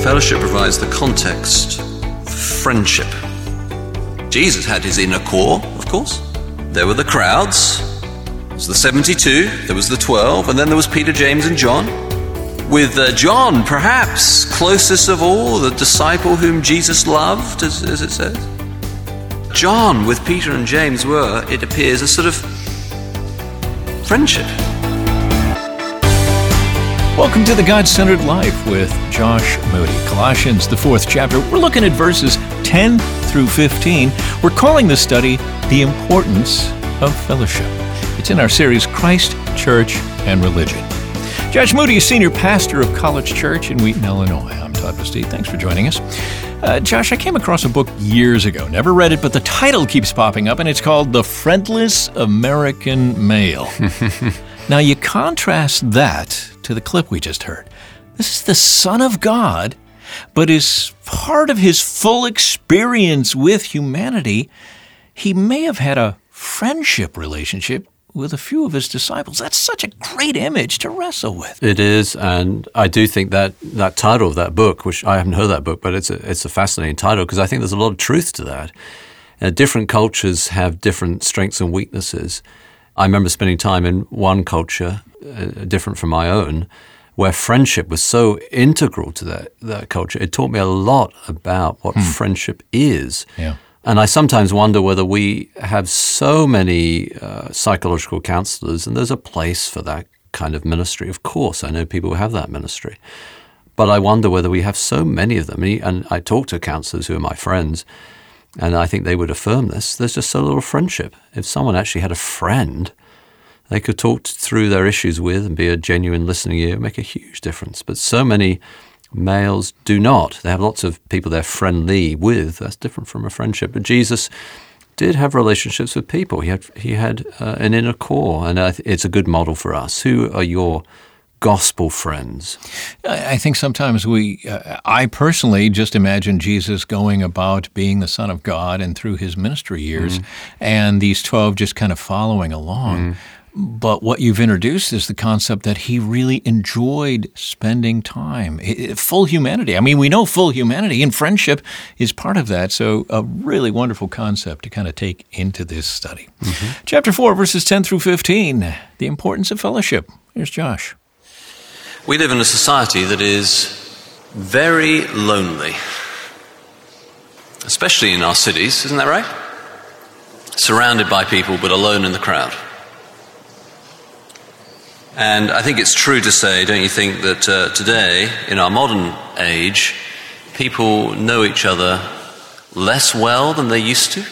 Fellowship provides the context for friendship. Jesus had his inner core, of course. There were the crowds. There was the 72, there was the 12, and then there was Peter, James, and John. With John, perhaps closest of all, the disciple whom Jesus loved, as it says. John, with Peter and James, were, it appears, a sort of friendship. Welcome to the God-Centered Life with Josh Moody. Colossians, the 4th chapter. We're looking at verses 10 through 15. We're calling this study The Importance of Fellowship. It's in our series, Christ, Church, and Religion. Josh Moody is senior pastor of College Church in Wheaton, Illinois. I'm Todd Bastide. Thanks for joining us. Josh, I came across a book years ago. Never read it, but the title keeps popping up, and it's called The Friendless American Male. Now, you contrast that to the clip we just heard. This is the Son of God, but as part of his full experience with humanity, he may have had a friendship relationship with a few of his disciples. That's such a great image to wrestle with. It is, and I do think that title of that book, which I haven't heard that book, but it's a fascinating title because I think there's a lot of truth to that. Different cultures have different strengths and weaknesses. I remember spending time in one culture, different from my own, where friendship was so integral to that culture. It taught me a lot about what friendship is. Yeah. And I sometimes wonder whether we have so many psychological counselors, and there's a place for that kind of ministry. Of course, I know people who have that ministry. But I wonder whether we have so many of them. And I talk to counselors who are my friends, and I think they would affirm this. There's just so little friendship. If someone actually had a friend they could talk through their issues with and be a genuine listening ear, make a huge difference. But so many males do not. They have lots of people they're friendly with. That's different from a friendship. But Jesus did have relationships with people. He had an inner core, and it's a good model for us. Who are your gospel friends? I think sometimes I personally just imagine Jesus going about being the Son of God and through his ministry years, and these 12 just kind of following along. But what you've introduced is the concept that he really enjoyed spending time. Full humanity. I mean, we know full humanity, and friendship is part of that. So a really wonderful concept to kind of take into this study. Chapter 4, verses 10 through 15, the importance of fellowship. Here's Josh. We live in a society that is very lonely, especially in our cities, isn't that right? Surrounded by people, but alone in the crowd. And I think it's true to say, don't you think, that today, in our modern age, people know each other less well than they used to?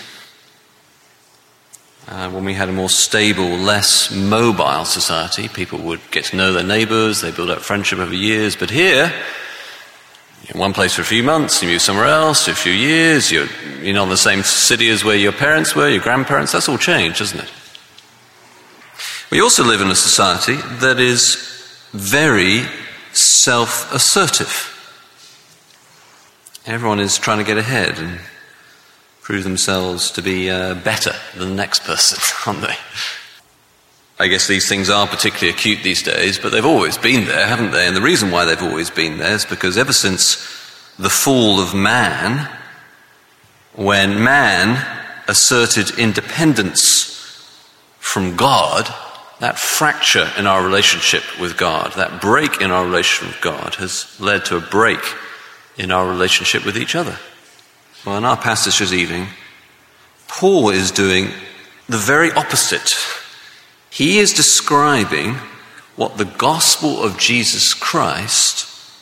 When we had a more stable, less mobile society, people would get to know their neighbors, they build up friendship over years. But here, you're in one place for a few months, you move somewhere else for a few years, you're not in the same city as where your parents were, your grandparents. That's all changed, isn't it? We also live in a society that is very self-assertive. Everyone is trying to get ahead and prove themselves to be better than the next person, aren't they? I guess these things are particularly acute these days, but they've always been there, haven't they? And the reason why they've always been there is because ever since the fall of man, when man asserted independence from God, that fracture in our relationship with God, that break in our relationship with God has led to a break in our relationship with each other. Well, in our passage this evening, Paul is doing the very opposite. He is describing what the gospel of Jesus Christ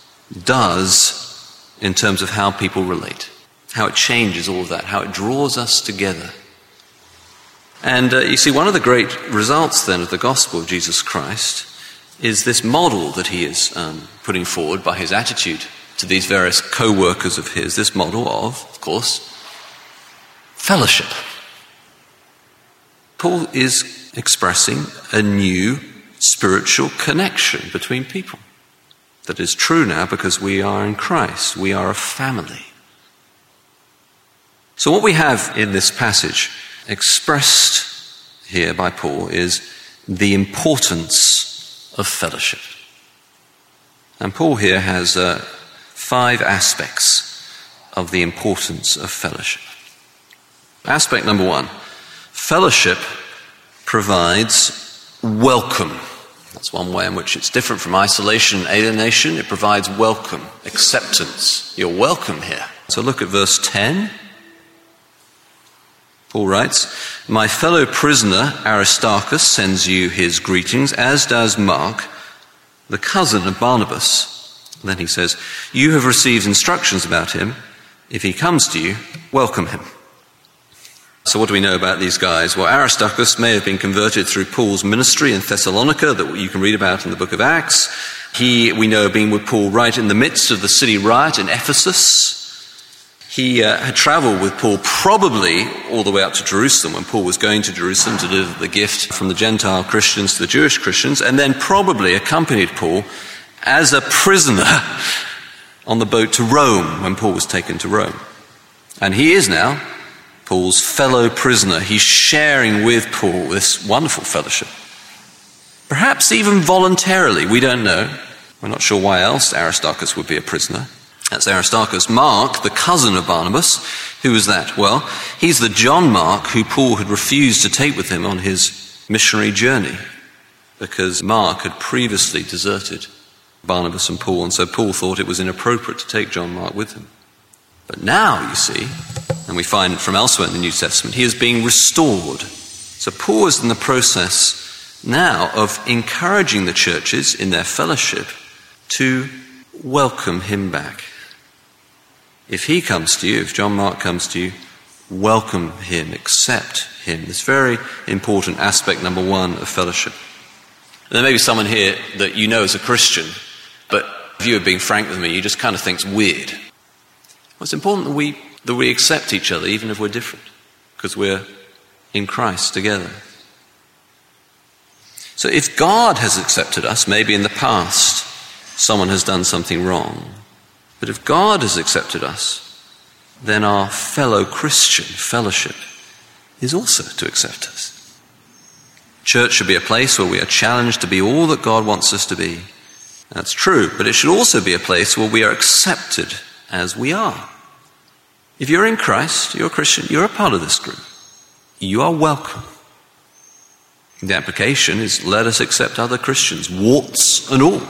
does in terms of how people relate, how it changes all of that, how it draws us together. And you see, one of the great results then of the gospel of Jesus Christ is this model that he is putting forward by his attitude to these various co-workers of his, this model of course, fellowship. Paul is expressing a new spiritual connection between people that is true now because we are in Christ. We are a family. So what we have in this passage expressed here by Paul is the importance of fellowship. And Paul here has 5 aspects of the importance of fellowship. Aspect number 1, fellowship provides welcome. That's one way in which it's different from isolation and alienation. It provides welcome, acceptance. You're welcome here. So look at verse 10. Paul writes, "My fellow prisoner Aristarchus sends you his greetings, as does Mark, the cousin of Barnabas." And then he says, "You have received instructions about him. If he comes to you, welcome him." So what do we know about these guys? Well, Aristarchus may have been converted through Paul's ministry in Thessalonica that you can read about in the book of Acts. He, we know, being with Paul right in the midst of the city riot in Ephesus. He had traveled with Paul probably all the way up to Jerusalem when Paul was going to Jerusalem to deliver the gift from the Gentile Christians to the Jewish Christians, and then probably accompanied Paul as a prisoner on the boat to Rome when Paul was taken to Rome. And he is now Paul's fellow prisoner. He's sharing with Paul this wonderful fellowship. Perhaps even voluntarily, we don't know. We're not sure why else Aristarchus would be a prisoner. That's Aristarchus. Mark, the cousin of Barnabas. Who was that? Well, he's the John Mark who Paul had refused to take with him on his missionary journey because Mark had previously deserted Barnabas and Paul, and so Paul thought it was inappropriate to take John Mark with him. But now, you see, and we find from elsewhere in the New Testament, he is being restored. So Paul is in the process now of encouraging the churches in their fellowship to welcome him back. If he comes to you, if John Mark comes to you, welcome him, accept him. This very important aspect, number 1, of fellowship. And there may be someone here that you know as a Christian, but if you are being frank with me, you just kind of think it's weird. Well, it's important that we accept each other, even if we're different, because we're in Christ together. So if God has accepted us, maybe in the past someone has done something wrong, but if God has accepted us, then our fellow Christian fellowship is also to accept us. Church should be a place where we are challenged to be all that God wants us to be. That's true, but it should also be a place where we are accepted as we are. If you're in Christ, you're a Christian, you're a part of this group. You are welcome. The application is, let us accept other Christians, warts and all.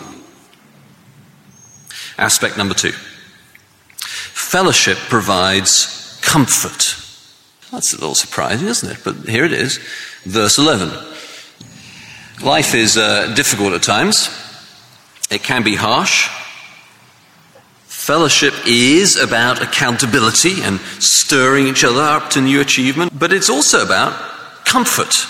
Aspect number 2. Fellowship provides comfort. That's a little surprising, isn't it? But here it is, verse 11. Life is difficult at times. It can be harsh. Fellowship is about accountability and stirring each other up to new achievement, but it's also about comfort.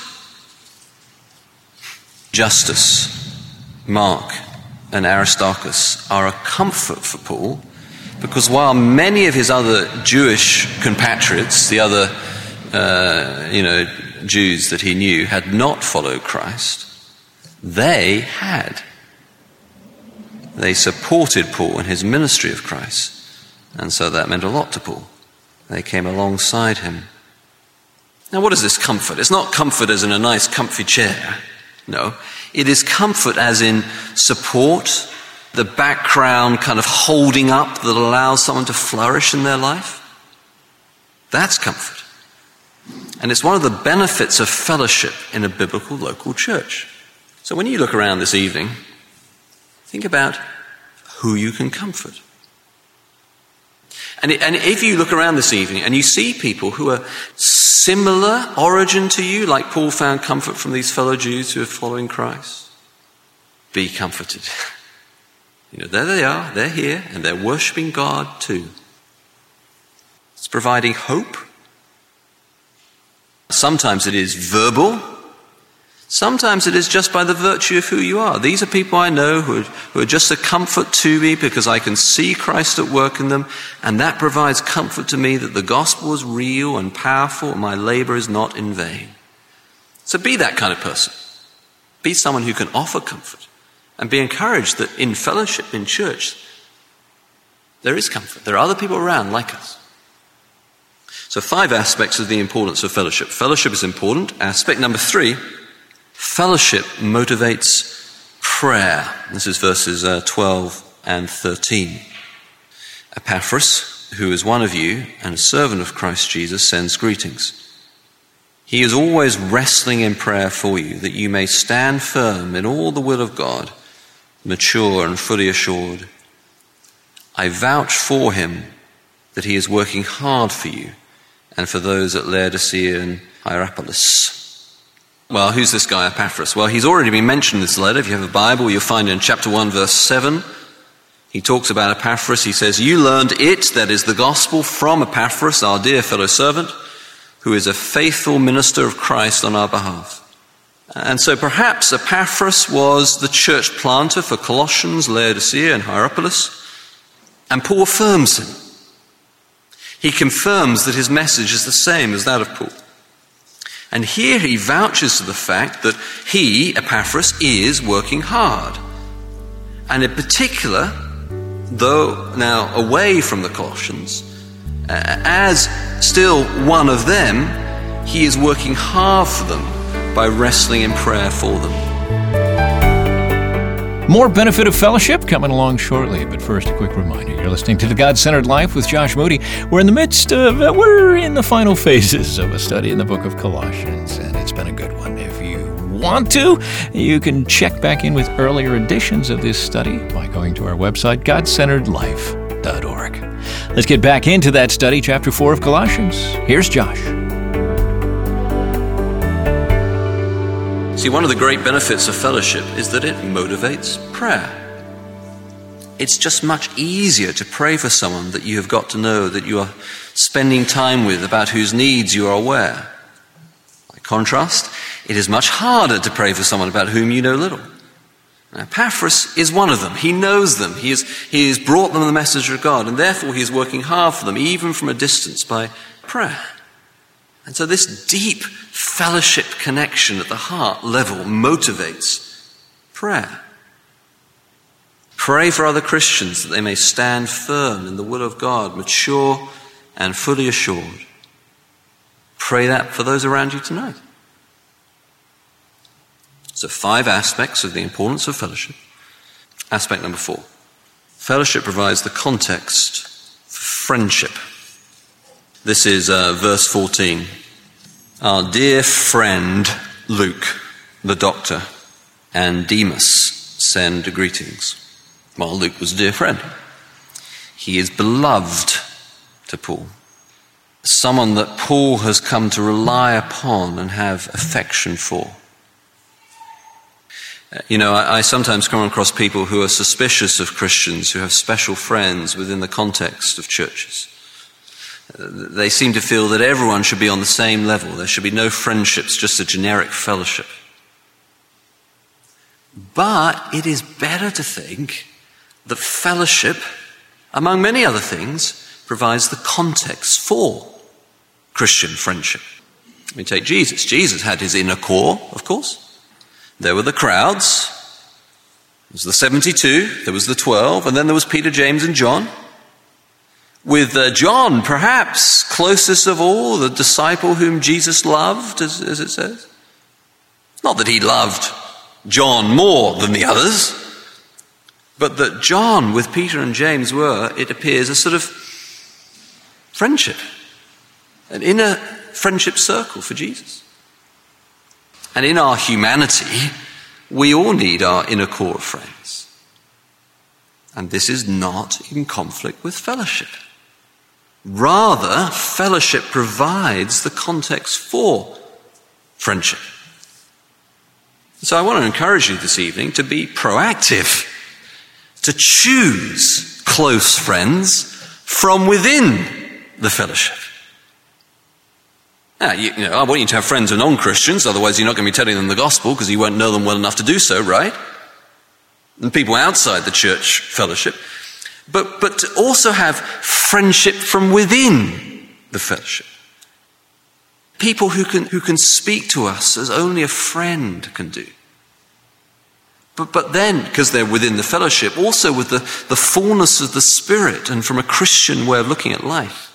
Justus, Mark, and Aristarchus are a comfort for Paul because while many of his other Jewish compatriots, the other Jews that he knew, had not followed Christ, they had. They supported Paul in his ministry of Christ, and so that meant a lot to Paul. They came alongside him. Now, what is this comfort? It's not comfort as in a nice comfy chair. No, it is comfort as in support, the background kind of holding up that allows someone to flourish in their life. That's comfort. And it's one of the benefits of fellowship in a biblical local church. So when you look around this evening, think about who you can comfort. And if you look around this evening and you see people who are similar origin to you, like Paul found comfort from these fellow Jews who are following Christ, be comforted. There they are, they're here, and they're worshiping God too. It's providing hope. Sometimes it is verbal. Sometimes it is just by the virtue of who you are. These are people I know who are just a comfort to me because I can see Christ at work in them, and that provides comfort to me that the gospel is real and powerful and my labor is not in vain. So be that kind of person. Be someone who can offer comfort and be encouraged that in fellowship, in church, there is comfort. There are other people around like us. So 5 aspects of the importance of fellowship. Fellowship is important. Aspect number 3, fellowship motivates prayer. This is verses 12 and 13. Epaphras, who is one of you and a servant of Christ Jesus, sends greetings. He is always wrestling in prayer for you, that you may stand firm in all the will of God, mature and fully assured. I vouch for him that he is working hard for you and for those at Laodicea and Hierapolis. Well, who's this guy Epaphras? Well, he's already been mentioned in this letter. If you have a Bible, you'll find it in chapter 1, verse 7. He talks about Epaphras. He says, you learned it, that is the gospel, from Epaphras, our dear fellow servant, who is a faithful minister of Christ on our behalf. And so perhaps Epaphras was the church planter for Colossians, Laodicea, and Hierapolis. And Paul affirms him. He confirms that his message is the same as that of Paul. And here he vouches to the fact that he, Epaphras, is working hard. And in particular, though now away from the Colossians, as still one of them, he is working hard for them by wrestling in prayer for them. More Benefit of Fellowship coming along shortly, but first a quick reminder. You're listening to The God-Centered Life with Josh Moody. We're in the final phases of a study in the book of Colossians, and it's been a good one. If you want to, you can check back in with earlier editions of this study by going to our website, godcenteredlife.org. Let's get back into that study, chapter 4 of Colossians. Here's Josh. See, one of the great benefits of fellowship is that it motivates prayer. It's just much easier to pray for someone that you have got to know, that you are spending time with, about whose needs you are aware. By contrast, it is much harder to pray for someone about whom you know little. Now, Epaphras is one of them. He knows them. He has brought them the message of God, and therefore he is working hard for them, even from a distance, by prayer. And so this deep fellowship connection at the heart level motivates prayer. Pray for other Christians that they may stand firm in the will of God, mature and fully assured. Pray that for those around you tonight. So 5 aspects of the importance of fellowship. Aspect number 4. Fellowship provides the context for friendship. This is verse 14. Our dear friend Luke, the doctor, and Demas send greetings. Well, Luke was a dear friend. He is beloved to Paul. Someone that Paul has come to rely upon and have affection for. You know, I sometimes come across people who are suspicious of Christians who have special friends within the context of churches. They seem to feel that everyone should be on the same level. There should be no friendships, just a generic fellowship. But it is better to think that fellowship, among many other things, provides the context for Christian friendship. Let me take Jesus. Jesus had his inner core, of course. There were the crowds. There was the 72, there was the 12, and then there was Peter, James, and John. With John, perhaps closest of all, the disciple whom Jesus loved, as it says. Not that he loved John more than the others, but that John with Peter and James were, it appears, a sort of friendship, an inner friendship circle for Jesus. And in our humanity, we all need our inner core of friends. And this is not in conflict with fellowship. Rather, fellowship provides the context for friendship. So I want to encourage you this evening to be proactive, to choose close friends from within the fellowship. Now, I want you to have friends who are non-Christians, otherwise you're not going to be telling them the gospel because you won't know them well enough to do so, right? And people outside the church fellowship. But to also have friendship from within the fellowship. People who can speak to us as only a friend can do. But then, because they're within the fellowship, also with the fullness of the Spirit and from a Christian way of looking at life.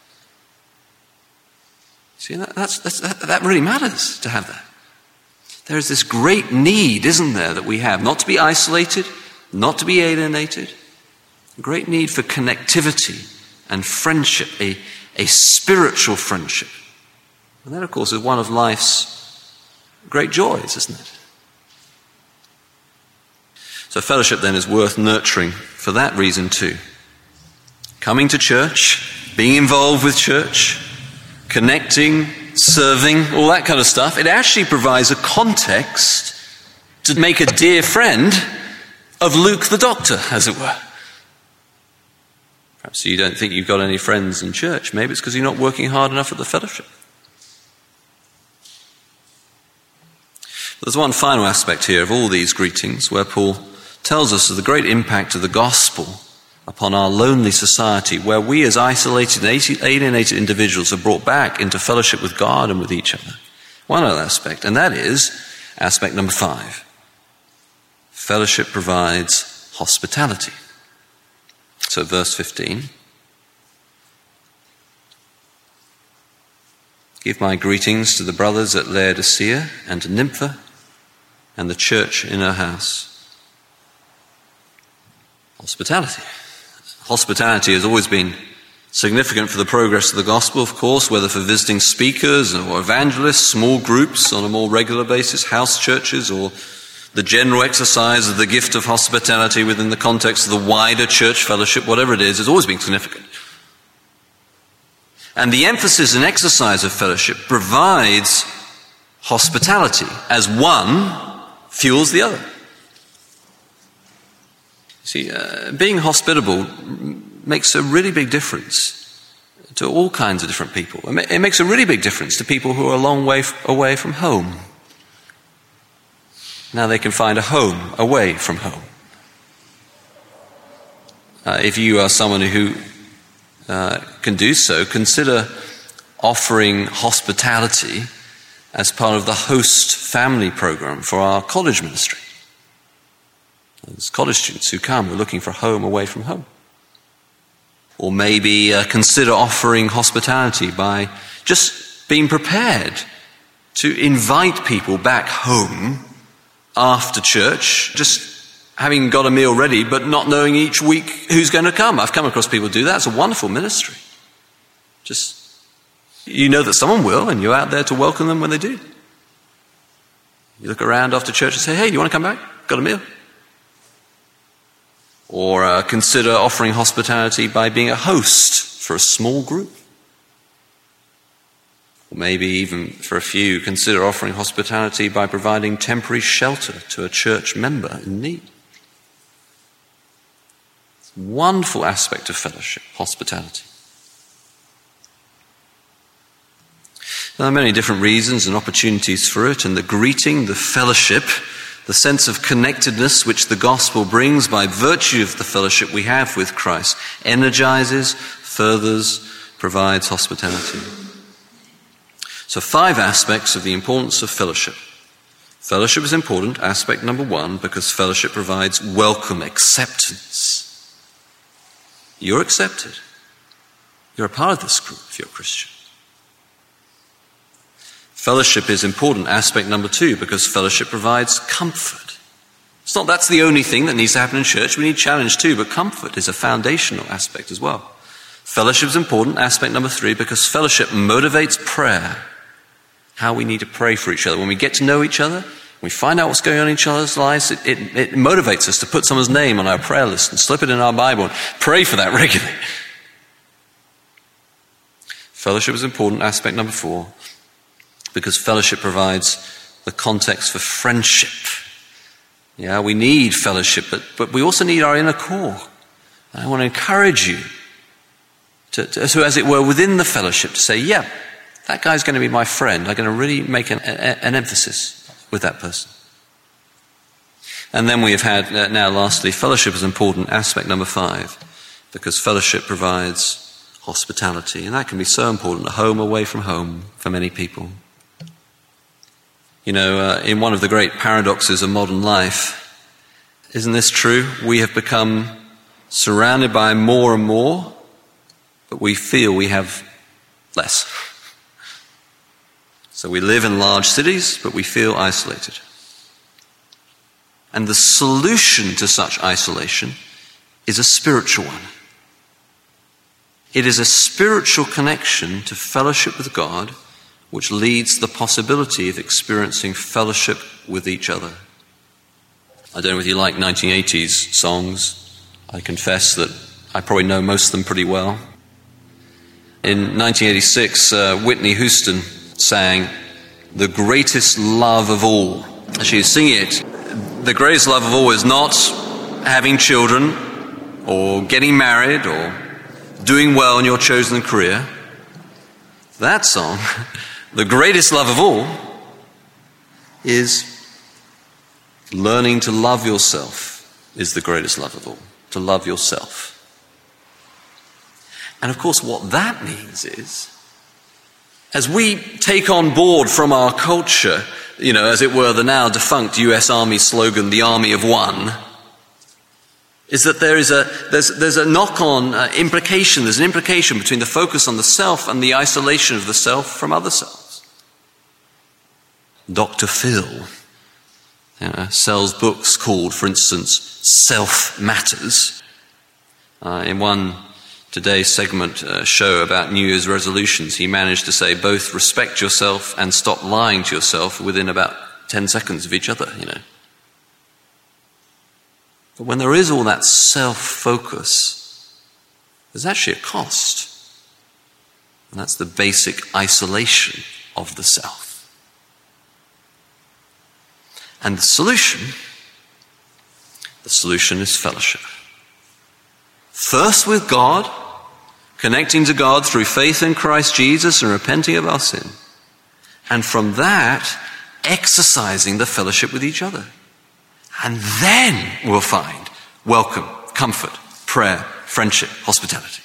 See, that really matters to have that. There is this great need, isn't there, that we have, not to be isolated, not to be alienated, A great need for connectivity and friendship, a spiritual friendship. And that, of course, is one of life's great joys, isn't it? So fellowship then is worth nurturing for that reason too. Coming to church, being involved with church, connecting, serving, all that kind of stuff, it actually provides a context to make a dear friend of Luke the doctor, as it were. Perhaps you don't think you've got any friends in church. Maybe it's because you're not working hard enough at the fellowship. But there's one final aspect here of all these greetings where Paul tells us of the great impact of the gospel upon our lonely society, where we as isolated and alienated individuals are brought back into fellowship with God and with each other. One other aspect, and that is aspect number 5. Fellowship provides hospitality. So verse 15. Give my greetings to the brothers at Laodicea and to Nympha and the church in her house. Hospitality. Hospitality has always been significant for the progress of the gospel, of course, whether for visiting speakers or evangelists, small groups on a more regular basis, house churches, or the general exercise of the gift of hospitality within the context of the wider church fellowship, whatever it is, has always been significant. And the emphasis and exercise of fellowship provides hospitality as one fuels the other. See, being hospitable makes a really big difference to all kinds of different people. It makes a really big difference to people who are a long way away from home. Now they can find a home away from home. If you are someone who can do so, consider offering hospitality as part of the host family program for our college ministry. There's college students who come who are looking for a home away from home. Or maybe consider offering hospitality by just being prepared to invite people back home after church, just having got a meal ready but not knowing each week who's going to come. I've come across people who do that. It's a wonderful ministry. Just, you know that someone will, and you're out there to welcome them when they do. You look around after church and say, hey, you want to come back? Got a meal? Or consider offering hospitality by being a host for a small group. Or maybe even for a few, consider offering hospitality by providing temporary shelter to a church member in need. It's a wonderful aspect of fellowship, hospitality. There are many different reasons and opportunities for it, and the greeting, the fellowship, the sense of connectedness which the gospel brings by virtue of the fellowship we have with Christ energizes, furthers, provides hospitality. So 5 aspects of the importance of fellowship. Fellowship is important, aspect number 1, because fellowship provides welcome, acceptance. You're accepted. You're a part of this group if you're a Christian. Fellowship is important, aspect number 2, because fellowship provides comfort. It's not that's the only thing that needs to happen in church. We need challenge too, but comfort is a foundational aspect as well. Fellowship is important, aspect number 3, because fellowship motivates prayer. How we need to pray for each other. When we get to know each other, we find out what's going on in each other's lives, it motivates us to put someone's name on our prayer list and slip it in our Bible and pray for that regularly. Fellowship is important, aspect number 4, because fellowship provides the context for friendship. Yeah, we need fellowship, but we also need our inner core. And I want to encourage you to, as it were, within the fellowship to say, yeah, that guy's going to be my friend. I'm going to really make an emphasis with that person. And then we have had, now lastly, fellowship is important, aspect number 5, because fellowship provides hospitality. And that can be so important, a home away from home for many people. You know, in one of the great paradoxes of modern life, isn't this true? We have become surrounded by more and more, but we feel we have less. So we live in large cities, but we feel isolated. And the solution to such isolation is a spiritual one. It is a spiritual connection to fellowship with God which leads to the possibility of experiencing fellowship with each other. I don't know whether you like 1980s songs. I confess that I probably know most of them pretty well. In 1986, Whitney Houston sang "The Greatest Love of All." She was singing it. The greatest love of all is not having children or getting married or doing well in your chosen career. That song, the greatest love of all, is learning to love yourself is the greatest love of all. To love yourself. And of course what that means is, as we take on board from our culture, as it were, the now defunct US Army slogan, the Army of One, is that there's a knock-on implication, there's an implication between the focus on the self and the isolation of the self from other selves. Dr. Phil sells books called, for instance, Self Matters. In one Today's segment show about New Year's resolutions, he managed to say both respect yourself and stop lying to yourself within about 10 seconds of each other, But when there is all that self-focus, there's actually a cost. And that's the basic isolation of the self. And the solution is fellowship. First with God, connecting to God through faith in Christ Jesus and repenting of our sin. And from that, exercising the fellowship with each other. And then we'll find welcome, comfort, prayer, friendship, hospitality.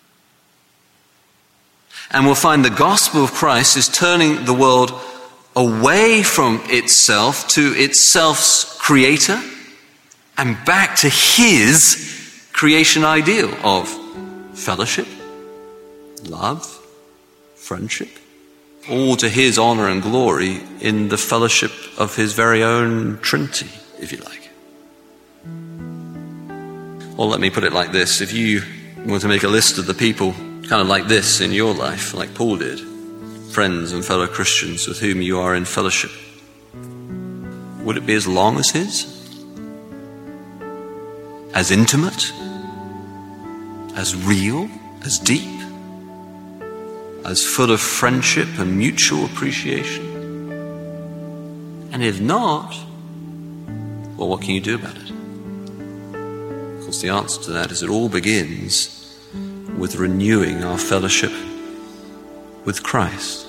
And we'll find the gospel of Christ is turning the world away from itself to itself's creator and back to his creation ideal of fellowship, love, friendship, all to his honor and glory in the fellowship of his very own Trinity, if you like. Or let me put it like this. If you want to make a list of the people kind of like this in your life, like Paul did, friends and fellow Christians with whom you are in fellowship, would it be as long as his? As intimate? As real? As deep? As full of friendship and mutual appreciation? And if not, well, what can you do about it? Of course, the answer to that is it all begins with renewing our fellowship with Christ.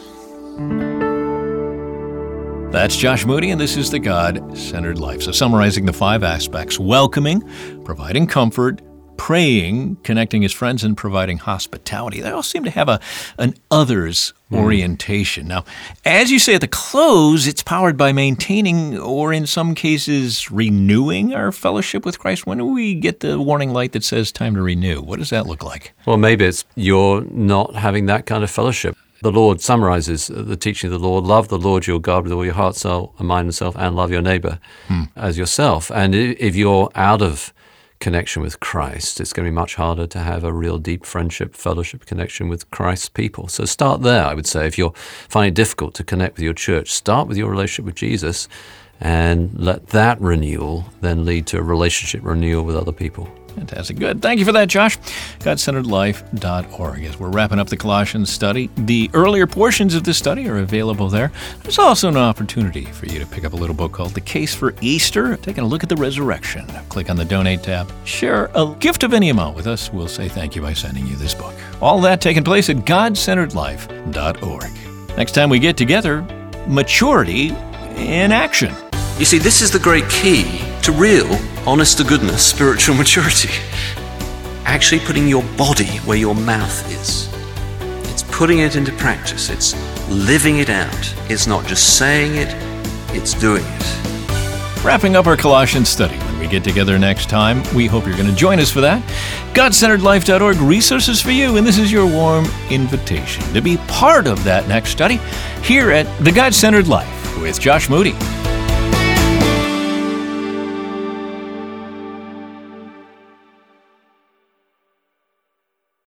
That's Josh Moody, and this is The God-Centered Life. So summarizing the 5 aspects: welcoming, providing comfort, praying, connecting his friends, and providing hospitality. They all seem to have an others orientation. Now, as you say at the close, it's powered by maintaining, or in some cases, renewing our fellowship with Christ. When do we get the warning light that says time to renew? What does that look like? Well, maybe it's you're not having that kind of fellowship. The Lord summarizes the teaching of the Lord: love the Lord your God with all your heart, soul, and mind and self, and love your neighbor as yourself. And if you're out of connection with Christ, it's going to be much harder to have a real deep friendship, fellowship, connection with Christ's people. So start there, I would say. If you're finding it difficult to connect with your church, start with your relationship with Jesus and let that renewal then lead to a relationship renewal with other people. Fantastic. Good. Thank you for that, Josh. GodCenteredLife.org. As we're wrapping up the Colossians study, the earlier portions of this study are available there. There's also an opportunity for you to pick up a little book called The Case for Easter, taking a look at the resurrection. Click on the Donate tab. Share a gift of any amount with us. We'll say thank you by sending you this book. All that taking place at GodCenteredLife.org. Next time we get together, maturity in action. You see, this is the great key to real, honest-to-goodness spiritual maturity. Actually putting your body where your mouth is. It's putting it into practice. It's living it out. It's not just saying it, it's doing it. Wrapping up our Colossians study. When we get together next time, we hope you're going to join us for that. GodCenteredLife.org, resources for you, and this is your warm invitation to be part of that next study here at The God-Centered Life with Josh Moody.